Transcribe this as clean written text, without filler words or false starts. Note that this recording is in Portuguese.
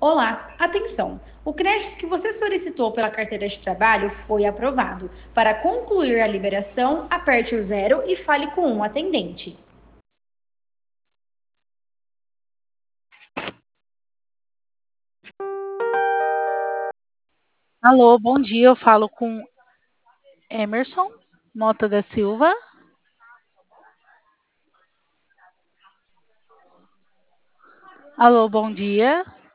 Olá, atenção! O crédito que você solicitou pela carteira de trabalho foi aprovado. Para concluir a liberação, aperte o zero e fale com um atendente. Alô, bom dia. Eu falo com Emerson Mota da Silva. Alô, bom dia.